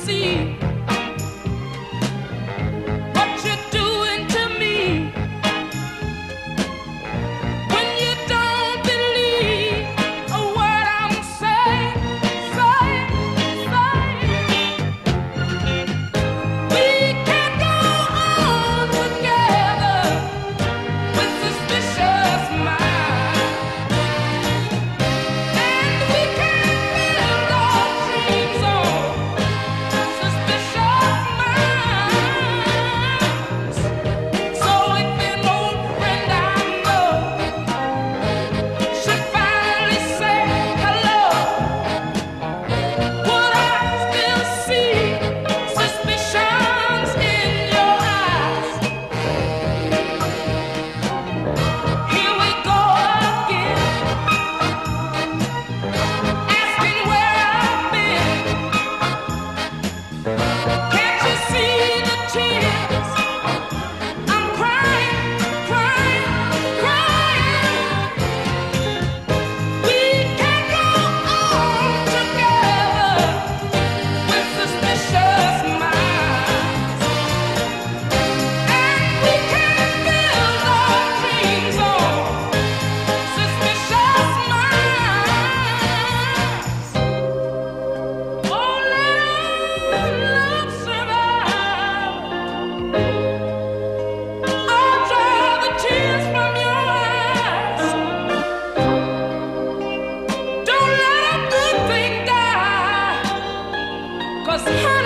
see what you're doing to me when you don't believe a word I'm saying. We can't go on together with suspicious minds, and we can't build our dreams on suspicious minds. So if an old friend I know should finally say hello, would I still see suspicions in your eyes? Here we go again, asking where I've been. Can't you see the tears I'm crying, crying, crying? We can't go on together with suspicious minds, and we can't build our dreams on suspicious minds. Oh, let our love survive. I'll dry the tears from your eyes. Don't let a good thing die, 'cause